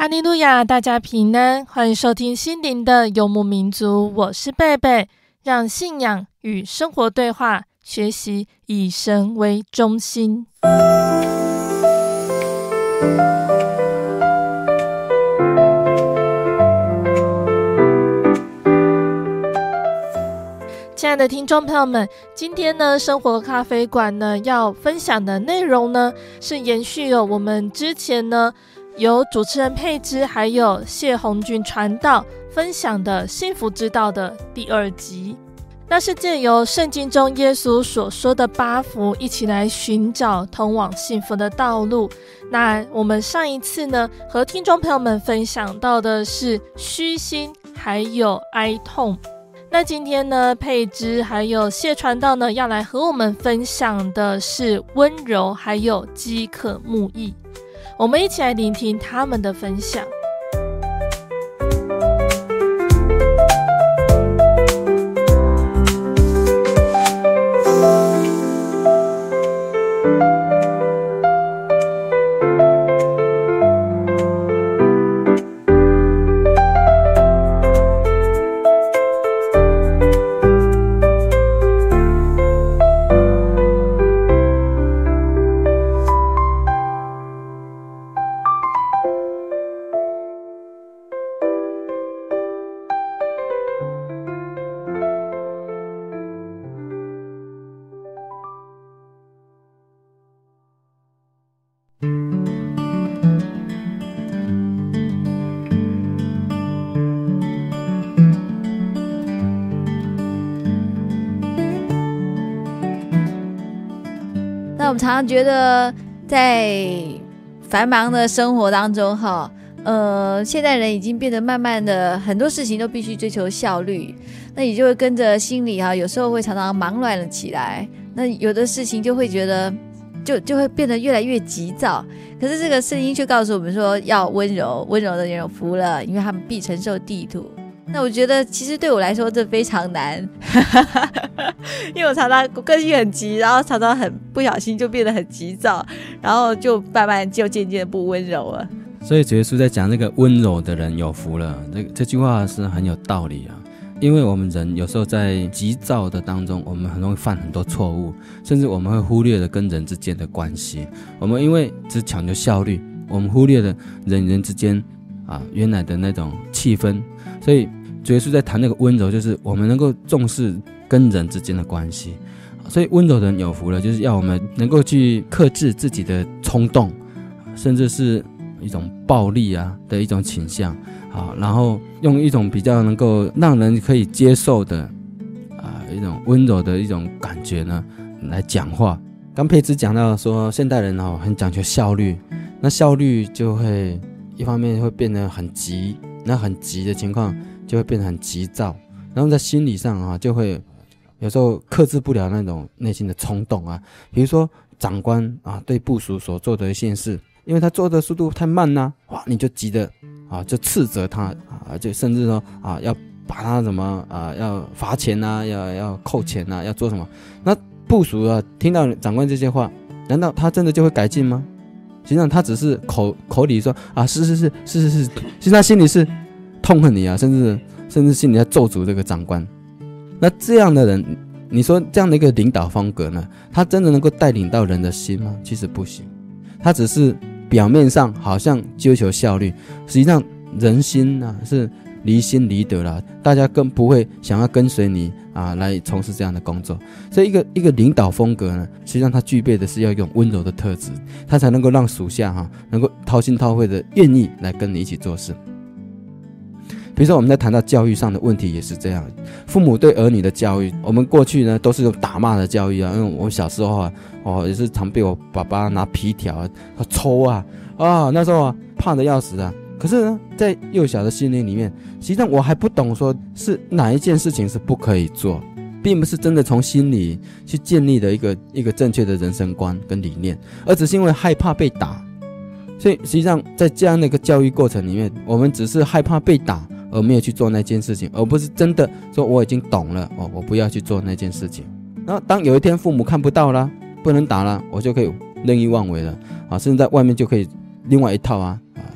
哈利路亚，大家平安，欢迎收听心灵的游牧民族，我是贝贝，让信仰与生活对话，学习以神为中心。亲爱的听众朋友们，今天呢生活咖啡馆呢要分享的内容呢是延续我们之前呢由主持人佩芝还有谢红军传道分享的幸福之道的第2集，那是借由圣经中耶稣所说的8福一起来寻找通往幸福的道路。那我们上一次呢和听众朋友们分享到的是虚心还有哀痛，那今天呢佩芝还有谢传道呢要来和我们分享的是温柔还有饥渴慕义，我们一起来聆听他们的分享。 那我们常常觉得在繁忙的生活当中现代人已经变得慢慢的很多事情都必须追求效率，那你就会跟着心里有时候会常常忙乱了起来，那有的事情就会觉得就会变得越来越急躁。可是这个圣经却告诉我们说要温柔，温柔的人有福了，因为他们必承受地土。那我觉得其实对我来说这非常难因为我常常个性很急，然后常常很不小心就变得很急躁，然后就慢慢就渐渐的不温柔了。 所以主耶稣在讲那个温柔的人有福了，这句话是很有道理啊。因为我们人有时候在急躁的当中，我们很容易犯很多错误，甚至我们会忽略了跟人之间的关系。我们因为只讲究效率，我们忽略了人与人之间原来的那种气氛。所以主耶稣在谈那个温柔，就是我们能够重视跟人之间的关系。所以温柔的人有福了，就是要我们能够去克制自己的冲动，甚至是一种暴力的一种倾向，然后用一种比较能够让人可以接受的一种温柔的一种感觉呢来讲话。刚佩芝讲到说现代人很讲求效率，那效率就会一方面会变得很急，那很急的情况就会变得很急躁，然后在心理上就会有时候克制不了那种内心的冲动比如说长官对部属所做的一件事，因为他做的速度太慢你就急的就斥责他就甚至说要把他什么要罚钱要扣钱要做什么。那部属听到长官这些话，难道他真的就会改进吗？实际上他只是口里说是，其实他心里是痛恨你甚至心里在咒诅这个长官。那这样的人，你说这样的一个领导风格呢，他真的能够带领到人的心吗？其实不行，他只是表面上好像追求效率，实际上人心是离心离德了，大家更不会想要跟随你来从事这样的工作。所以一个领导风格呢，实际上他具备的是要用温柔的特质，他才能够让属下能够掏心掏肺的愿意来跟你一起做事。比如说我们在谈到教育上的问题也是这样，父母对儿女的教育，我们过去呢都是用打骂的教育因为我小时候也是常被我爸爸拿皮条抽那时候怕得要死可是呢在幼小的心灵里面，实际上我还不懂说是哪一件事情是不可以做，并不是真的从心里去建立的一个正确的人生观跟理念，而只是因为害怕被打。所以实际上在这样的一个教育过程里面，我们只是害怕被打而没有去做那件事情，而不是真的说我已经懂了我不要去做那件事情。然后当有一天父母看不到了，不能打了，我就可以任意妄为了甚至在外面就可以另外一套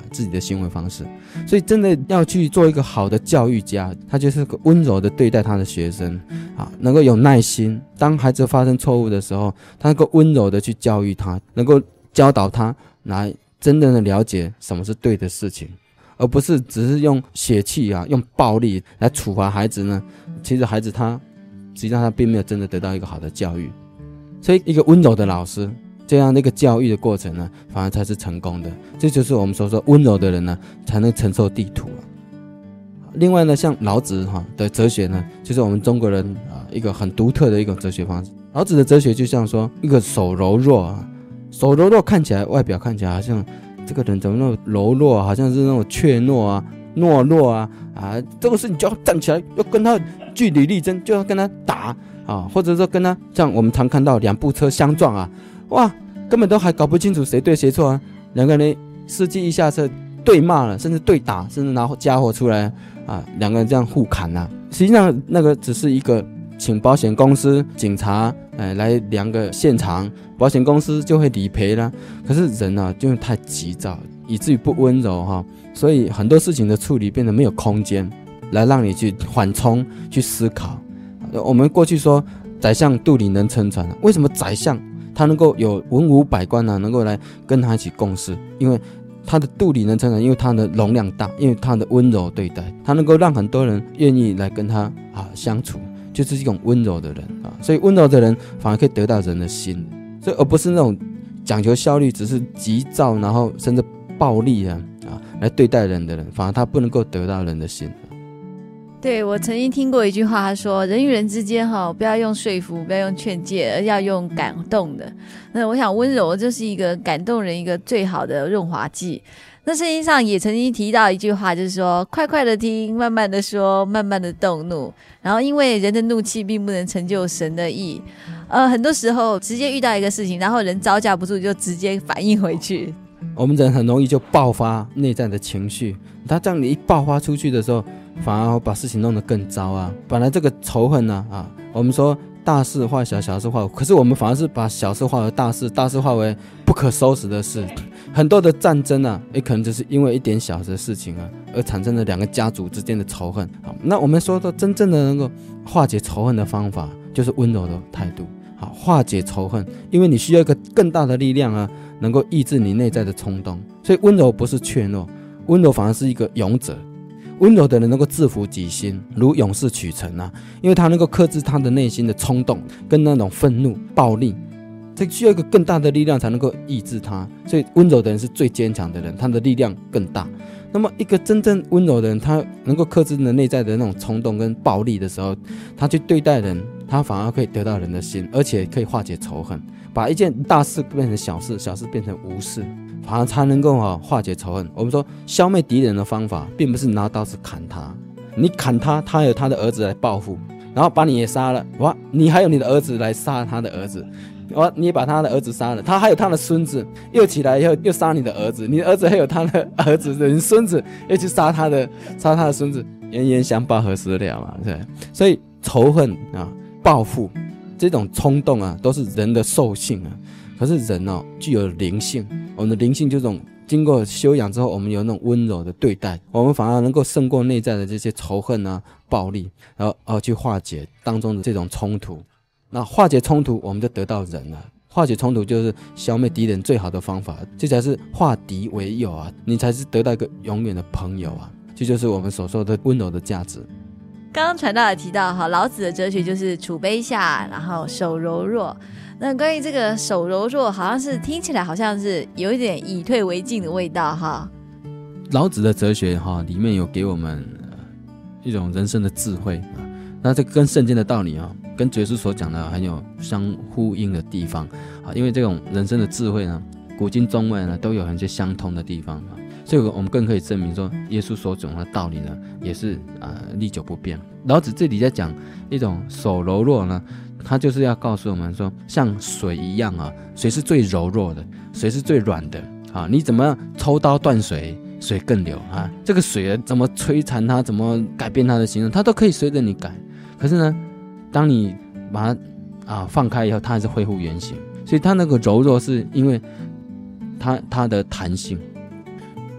自己的行为方式。所以真的要去做一个好的教育家，他就是个温柔的对待他的学生能够有耐心，当孩子发生错误的时候，他能够温柔的去教育他，能够教导他来真正的了解什么是对的事情，而不是只是用血气用暴力来处罚孩子呢。其实孩子实际上他并没有真的得到一个好的教育。所以一个温柔的老师，这样的一个教育的过程呢，反而才是成功的。这就是我们所说温柔的人呢，才能承受地土。另外呢，像老子的哲学呢，就是我们中国人一个很独特的一种哲学方式。老子的哲学就像说一个手柔弱手柔弱看起来外表看起来好像这个人怎么那么柔弱，好像是那种怯懦懦弱这个事你就要站起来，要跟他据理力争，就要跟他打或者说跟他像我们常看到两部车相撞哇，根本都还搞不清楚谁对谁错两个人司机一下车对骂了，甚至对打，甚至拿家伙出来两个人这样互砍实际上那个只是一个请保险公司警察来量个现场，保险公司就会理赔了。可是人就太急躁，以至于不温柔所以很多事情的处理变得没有空间来让你去缓冲去思考。我们过去说宰相肚里能撑船为什么宰相他能够有文武百官能够来跟他一起共事？因为他的肚里能撑船，因为他的容量大，因为他的温柔对待，他能够让很多人愿意来跟他相处，就是一种温柔的人所以温柔的人反而可以得到人的心，所以而不是那种讲求效率，只是急躁然后甚至暴力来对待人的人，反而他不能够得到人的心。 对，我曾经听过一句话，他说人与人之间不要用说服，不要用劝诫，而要用感动的。那我想温柔就是一个感动人一个最好的润滑剂。那圣经上也曾经提到一句话，就是说快快的听，慢慢的说，慢慢的动怒。然后因为人的怒气并不能成就神的义，很多时候直接遇到一个事情，然后人招架不住就直接反应回去。 我们人很容易就爆发内在的情绪，他这样你一爆发出去的时候，反而把事情弄得更糟本来这个仇恨我们说大事化小，小事化无，可是我们反而是把小事化为大事，大事化为不可收拾的事。很多的战争也可能就是因为一点小的事情而产生了两个家族之间的仇恨。那我们说到真正的能够化解仇恨的方法，就是温柔的态度。化解仇恨，因为你需要一个更大的力量能够抑制你内在的冲动。所以温柔不是怯懦，温柔反而是一个勇者。温柔的人能够制服己心，如勇士取城因为他能够克制他的内心的冲动跟那种愤怒暴力，这需要一个更大的力量才能够抑制他。所以温柔的人是最坚强的人，他的力量更大。那么一个真正温柔的人，他能够克制你内在的那种冲动跟暴力的时候，他去对待人，他反而可以得到人的心，而且可以化解仇恨，把一件大事变成小事，小事变成无事，反而才能够化解仇恨。我们说消灭敌人的方法并不是拿刀子砍他，你砍他，他有他的儿子来报复，然后把你也杀了，哇，你还有你的儿子来杀他的儿子，哇，你也把他的儿子杀了，他还有他的孙子，又起来又杀你的儿子，你的儿子还有他的儿子，你孙子又去杀他的孙子，冤冤相报何时了嘛，对。所以仇恨报复这种冲动都是人的兽性可是人具有灵性，我们的灵性就是这种经过修养之后，我们有那种温柔的对待，我们反而能够胜过内在的这些仇恨暴力，然后去化解当中的这种冲突。那化解冲突，我们就得到人了。化解冲突就是消灭敌人最好的方法，这才是化敌为友你才是得到一个永远的朋友这就是我们所说的温柔的价值。 刚刚传道也提到老子的哲学就是处卑下，然后手柔弱。那关于这个手柔弱，好像是听起来好像是有一点以退为进的味道老子的哲学里面有给我们一种人生的智慧那这跟圣经的道理跟耶稣所讲的很有相呼应的地方因为这种人生的智慧呢，古今中外呢都有很些相通的地方所以我们更可以证明说，耶稣所讲的道理呢，也是历久不变。老子这里在讲一种手柔弱呢，他就是要告诉我们说，像水一样水是最柔弱的，水是最软的你怎么样抽刀断水，水更流这个水怎么摧残它，怎么改变它的形状，它都可以随着你改。可是呢，当你把它放开以后，它还是恢复原形。所以它那个柔弱是因为它的弹性。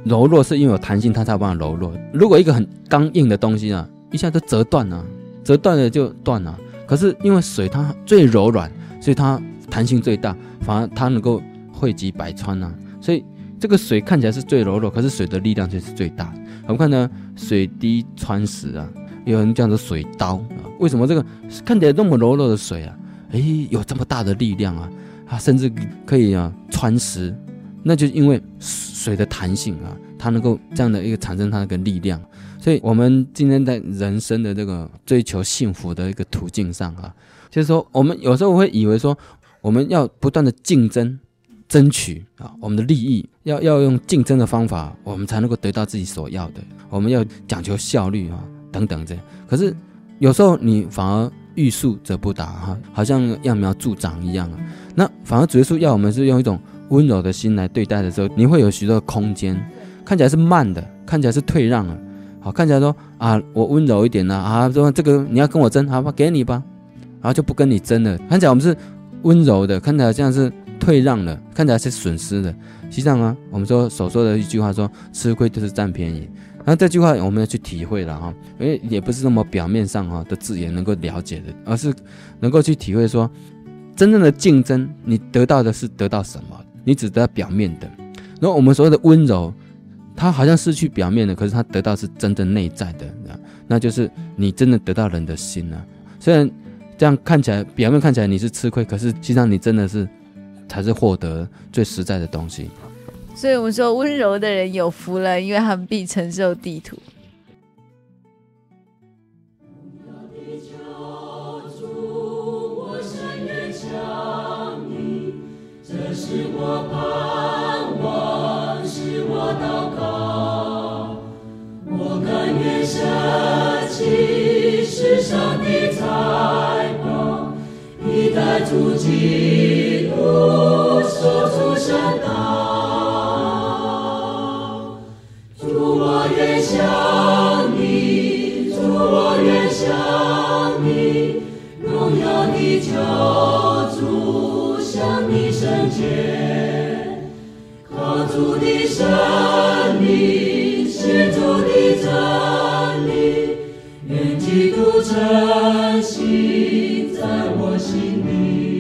柔弱是因为有弹性，它才有办法柔弱。如果一个很刚硬的东西啊，一下就折断了，折断了就断了。可是因为水它最柔软，所以它弹性最大，反而它能够惠及百川啊。所以这个水看起来是最柔弱，可是水的力量却是最大的。我们看呢，水滴穿石啊，有人叫做水刀啊。为什么这个看起来那么柔弱的水啊，有这么大的力量啊？它甚至可以穿石，那就是因为水的弹性啊，它能够这样的一个产生它那个力量。所以我们今天在人生的这个追求幸福的一个途径上啊，就是说我们有时候会以为说我们要不断的竞争争取啊我们的利益，要用竞争的方法我们才能够得到自己所要的，我们要讲求效率啊等等这样。可是有时候你反而欲速则不达好像揠苗助长一样那反而主耶稣要我们是用一种温柔的心来对待的时候，你会有许多的空间，看起来是慢的，看起来是退让了，好，看起来说我温柔一点说这个你要跟我争，好吧，给你吧，然后就不跟你争了。看起来我们是温柔的，看起来像是退让了，看起来是损失的。实际上我们所说的一句话说，吃亏就是占便宜。那这句话我们要去体会了因为也不是那么表面上的字眼能够了解的，而是能够去体会说，真正的竞争，你得到的是得到什么？你只得到表面的。然后我们所谓的温柔，它好像失去表面的，可是它得到是真正内在的，那就是你真的得到人的心虽然这样看起来，表面看起来你是吃亏，可是实际上你真的是才是获得最实在的东西。 所以我们说温柔的人有福了，因为他们必承受地土。 这是我盼望，是我祷告，我甘愿舍弃世上的财宝，以带主基督受主圣道。主，我愿像你，主，我愿像你，荣耀的救主，向你圣洁，靠主的生命，是主的真理，愿基督真心在我心里。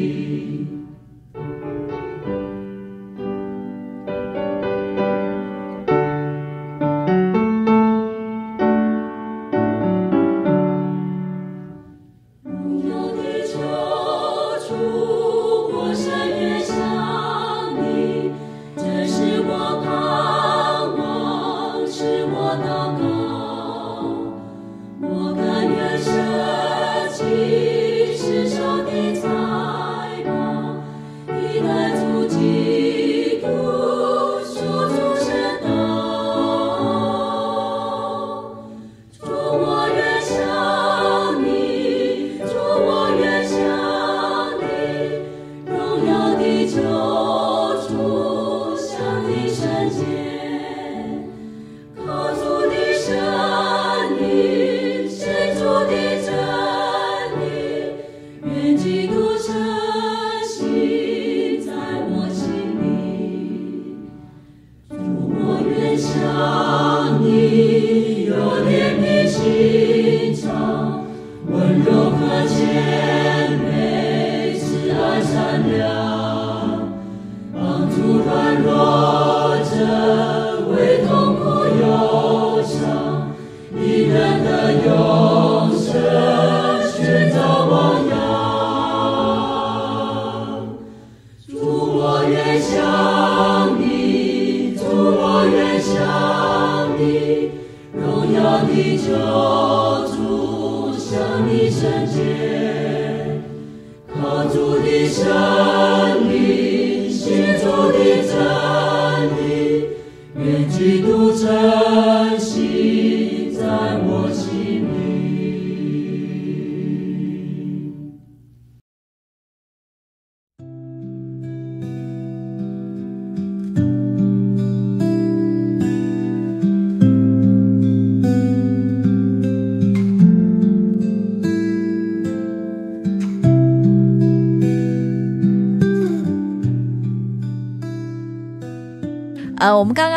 我们刚刚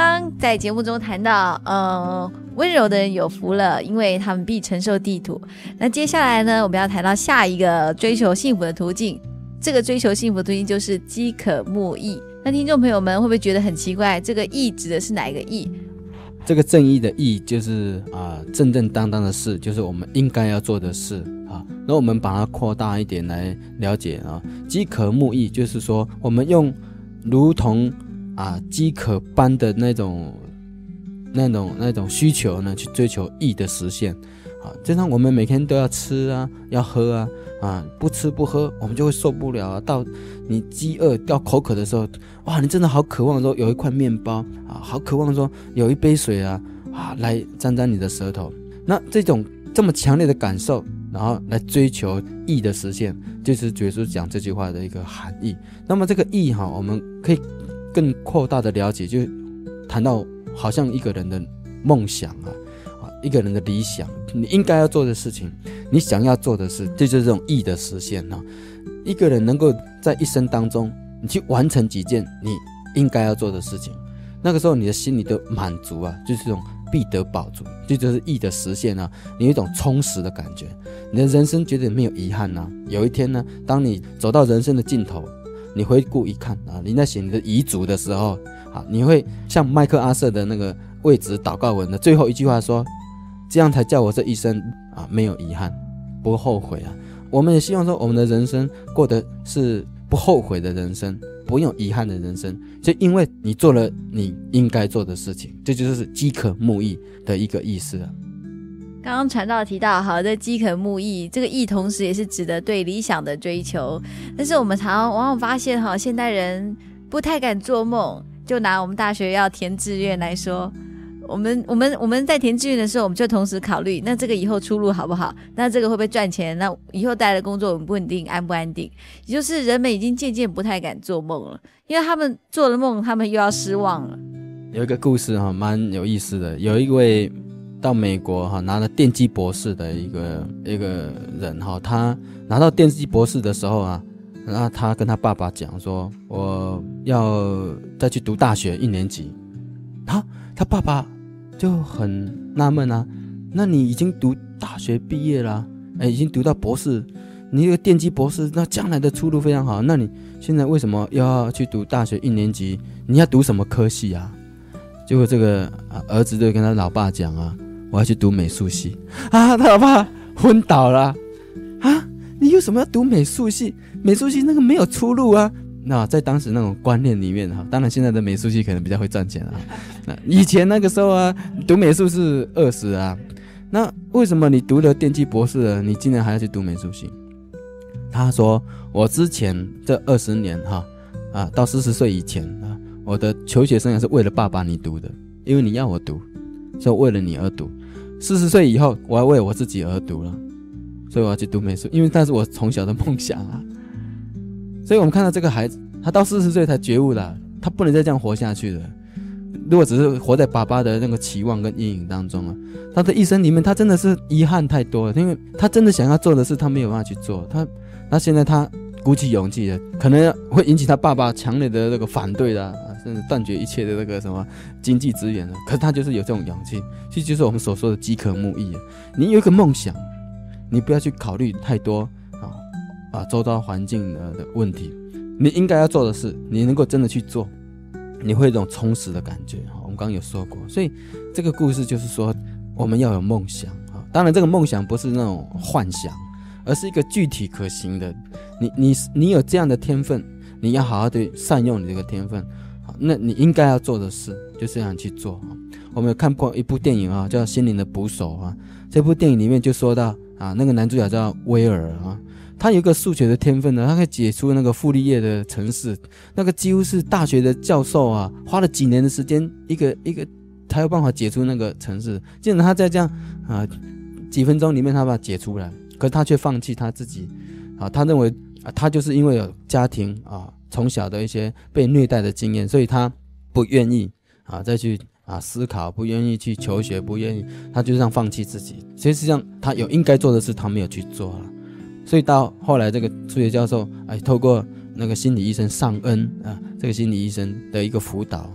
在节目中谈到温柔的人有福了，因为他们必承受地土。那接下来呢，我们要谈到下一个追求幸福的途径，这个追求幸福的途径就是饥渴慕义。那听众朋友们会不会觉得很奇怪，这个义指的是哪一个义？ 这个正义的义就是正正当当的事，就是我们应该要做的事啊。那我们把它扩大一点来了解啊，饥渴慕义就是说我们用如同饥渴般的那种需求呢，去追求义的实现啊。就像我们每天都要吃啊，要喝啊，不吃不喝我们就会受不了啊。到你饥饿到口渴的时候，哇，你真的好渴望说有一块面包啊，好渴望说有一杯水来沾沾你的舌头。那这么强烈的感受，然后来追求义的实现，就是耶稣讲这句话的一个含义。那么这个义我们可以更扩大的了解，就谈到好像一个人的梦想一个人的理想，你应该要做的事情，你想要做的事，这就是这种义的实现一个人能够在一生当中，你去完成几件你应该要做的事情，那个时候你的心里的满足就是这种必得饱足，这就是义的实现你有一种充实的感觉，你的人生绝对没有遗憾有一天呢，当你走到人生的尽头，你回顾一看你在写你的遗嘱的时候你会像麦克阿瑟的那个为子祷告文的最后一句话说，这样才叫我这一生没有遗憾，不后悔我们也希望说我们的人生过得是不后悔的人生，不用遗憾的人生，就因为你做了你应该做的事情，这就是饥渴慕义的一个意思刚刚传道提到这饥渴慕义，这个义同时也是指的对理想的追求。但是我们往往发现现代人不太敢做梦。就拿我们大学要填志愿来说，我们在填志愿的时候，我们就同时考虑，那这个以后出路好不好？那这个会不会赚钱？那以后带来的工作稳不稳定？安不安定？也就是人们已经渐渐不太敢做梦了，因为他们做了梦，他们又要失望了。 有一个故事蛮有意思的，有一位到美国拿了电机博士的一个人他拿到电机博士的时候然后他跟他爸爸讲说，我要再去读大学1年级。他爸爸就很纳闷那你已经读大学毕业了已经读到博士，你一个电机博士，那将来的出路非常好，那你现在为什么要去读大学1年级？你要读什么科系结果这个儿子就跟他老爸讲我要去读美术系他老爸昏倒了你为什么要读美术系？美术系那个没有出路那在当时那种观念里面当然现在的美术系可能比较会赚钱那以前那个时候读美术是饿死那为什么你读了电机博士了，你竟然还要去读美术系？他说我之前这20年到40岁以前我的求学生涯是为了爸爸你读的，因为你要我读，所以为了你而读。40岁以后我要为我自己而读了，所以我要去读美术，因为那是我从小的梦想所以我们看到这个孩子，他到40岁才觉悟了，他不能再这样活下去了。如果只是活在爸爸的那个期望跟阴影当中他的一生里面他真的是遗憾太多了，因为他真的想要做的事他没有办法去做。他现在他鼓起勇气了，可能会引起他爸爸强烈的那个反对甚至断绝一切的那个什么经济资源可是他就是有这种勇气，这就是我们所说的饥渴慕义你有一个梦想，你不要去考虑太多周遭环境的问题，你应该要做的事你能够真的去做，你会有一种充实的感觉我们刚刚有说过。所以这个故事就是说我们要有梦想当然这个梦想不是那种幻想，而是一个具体可行的。你有这样的天分，你要好好的善用你这个天分那你应该要做的事就这样去做我们有看过一部电影叫《心灵的捕手》这部电影里面就说到那个男主角叫威尔他有一个数学的天分他可以解出那个傅立叶的程式，那个几乎是大学的教授花了几年的时间一个才有办法解出那个程式。竟然他在这样几分钟里面他把它解出来，可是他却放弃他自己他认为他就是因为有家庭从小的一些被虐待的经验，所以他不愿意再去思考，不愿意去求学，不愿意，他就这样放弃自己。所以实际上他有应该做的事他没有去做了。所以到后来这个数学教授透过那个心理医生尚恩这个心理医生的一个辅导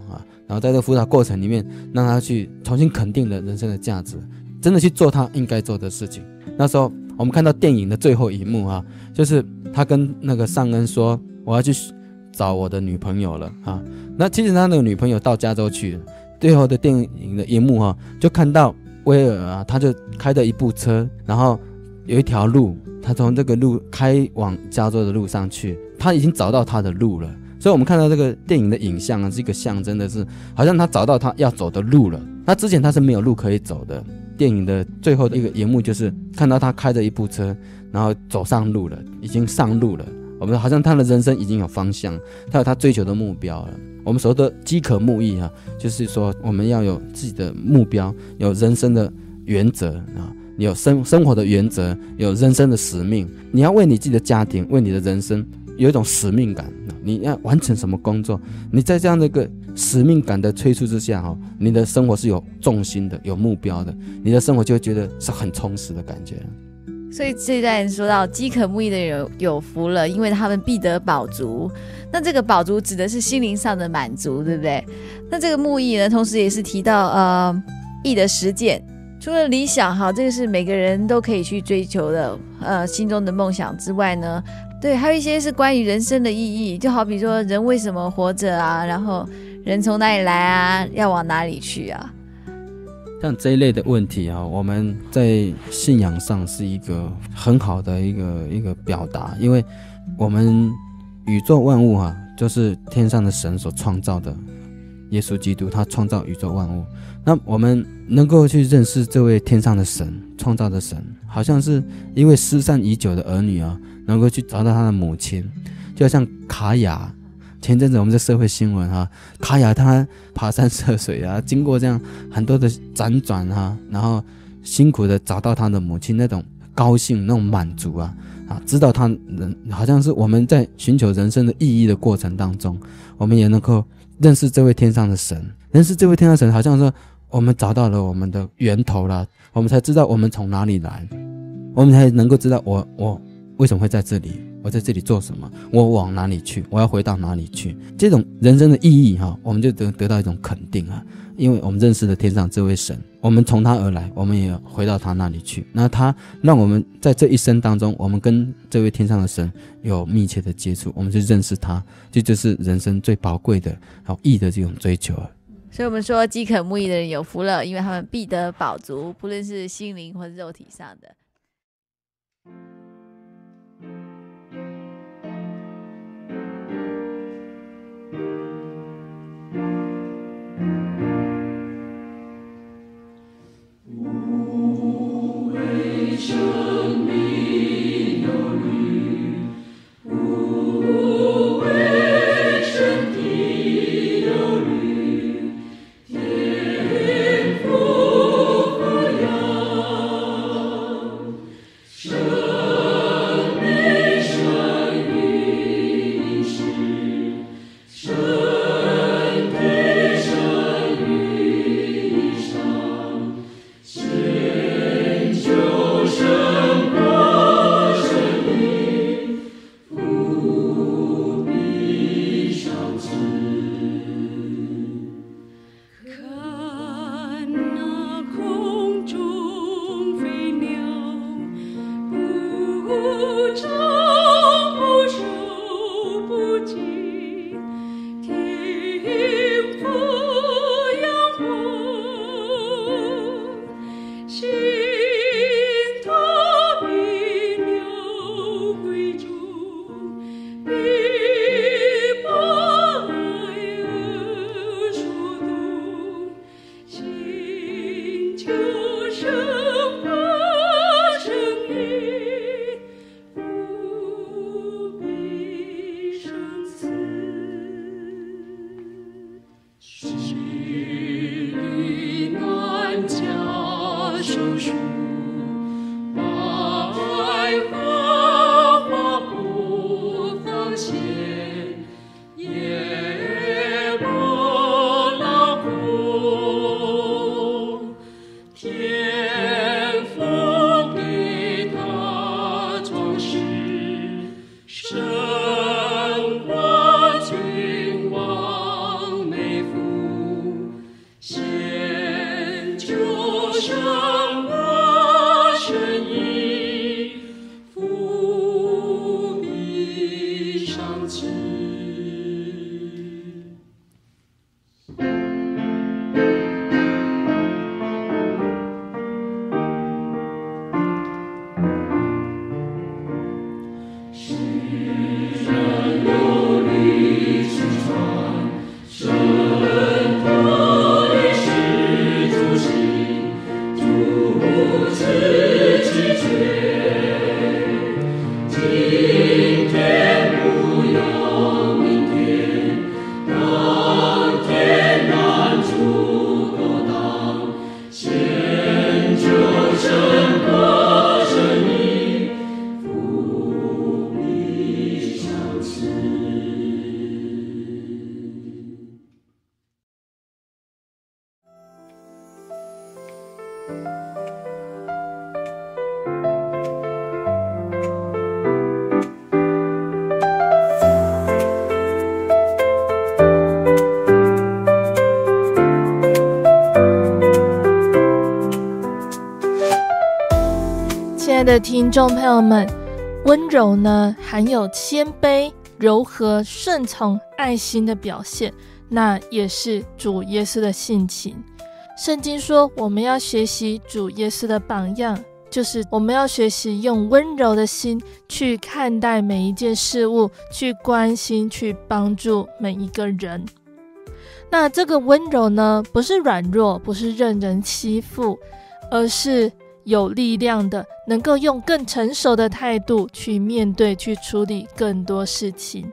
然后在这个辅导过程里面，让他去重新肯定了人生的价值，真的去做他应该做的事情。那时候我们看到电影的最后一幕啊，就是他跟那个尚恩说，我要去找我的女朋友了啊。那其实他那个女朋友到加州去了。最后的电影的一幕啊，就看到威尔啊，他就开着一部车，然后有一条路，他从这个路开往加州的路上去，他已经找到他的路了。所以我们看到这个电影的影像啊，是一个象征的是，好像他找到他要走的路了。那之前他是没有路可以走的。电影的最后的一个一幕就是看到他开着一部车，然后走上路了，已经上路了。我们好像他的人生已经有方向，他有他追求的目标了。我们所谓的饥渴慕义啊，就是说我们要有自己的目标，有人生的原则啊，有生活的原则，有人生的使命。你要为你自己的家庭，为你的人生有一种使命感，你要完成什么工作？你在这样的一个使命感的催促之下，你的生活是有重心的，有目标的，你的生活就会觉得是很充实的感觉。 所以这段人说到饥渴慕义的人有福了，因为他们必得饱足。那这个饱足指的是心灵上的满足，对不对？那这个慕义呢，同时也是提到义的实践。除了理想这个是每个人都可以去追求的心中的梦想之外呢，对，还有一些是关于人生的意义，就好比说人为什么活着啊，然后人从哪里来啊，要往哪里去啊。 像这一类的问题啊，我们在信仰上是一个很好的一个表达，因为我们宇宙万物啊，就是天上的神所创造的，耶稣基督他创造宇宙万物。那我们能够去认识这位天上的神，创造的神，好像是一位失散已久的儿女啊，能够去找到他的母亲，就像卡雅。前阵子我们在社会新闻卡雅他爬山涉水啊，经过这样很多的辗转然后辛苦的找到他的母亲，那种高兴，那种满足知道他人好像是我们在寻求人生的意义的过程当中，我们也能够认识这位天上的神，认识这位天上的神，好像说我们找到了我们的源头了，我们才知道我们从哪里来，我们才能够知道我为什么会在这里，我在这里做什么，我往哪里去，我要回到哪里去。这种人生的意义我们就得到一种肯定因为我们认识了天上这位神，我们从他而来，我们也回到他那里去。那他让我们在这一生当中，我们跟这位天上的神有密切的接触，我们去认识他，这就是人生最宝贵的义的这种追求。 所以我们说饥渴慕义的人有福了，因为他们必得饱足，不论是心灵或是肉体上的。 无为生命有律，无为身体有律，天父抚养，生命生于世，身体生于上，先求生活生命，不必上知。看那空中飞鸟，不长不瘦不紧，听父养活，心他必鸟归主，必把爱而说动，心求生活生命，不必生死。是遇难家手术，百合花不放谢，也不劳苦，天父给他创世，胜过君王美福。 过声音，伏笔上词。 亲爱的听众朋友们，温柔呢含有谦卑、柔和、顺从、爱心的表现，那也是主耶稣的性情。圣经说我们要学习主耶稣的榜样，就是我们要学习用温柔的心去看待每一件事物，去关心、去帮助每一个人。那这个温柔呢，不是软弱，不是任人欺负，而是有力量的，能够用更成熟的态度去面对、去处理更多事情。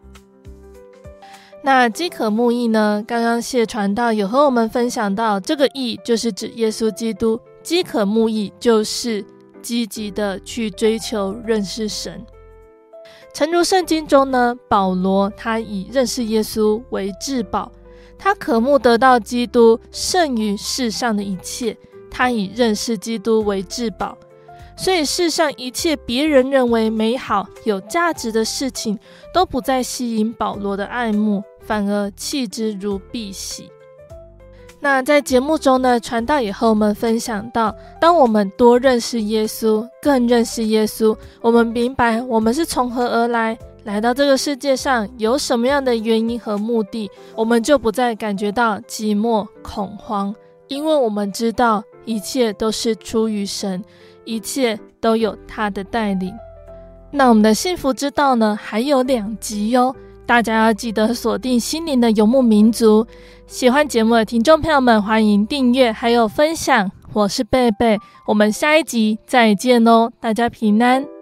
那饥渴慕义呢，刚刚谢传道有和我们分享到，这个义就是指耶稣基督，饥渴慕义就是积极的去追求认识神。诚如圣经中呢，保罗他以认识耶稣为至宝，他渴慕得到基督胜于世上的一切，他以认识基督为至宝，所以世上一切别人认为美好有价值的事情都不再吸引保罗的爱慕，反而弃之如敝屣。那在节目中呢，传道也和我们分享到，当我们多认识耶稣，更认识耶稣，我们明白我们是从何而来，来到这个世界上有什么样的原因和目的，我们就不再感觉到寂寞恐慌，因为我们知道一切都是出于神，一切都有他的带领。那我们的幸福之道呢，还有2集哦，大家要记得锁定心灵的游牧民族。喜欢节目的听众朋友们，欢迎订阅还有分享。我是贝贝，我们下一集再见哦，大家平安。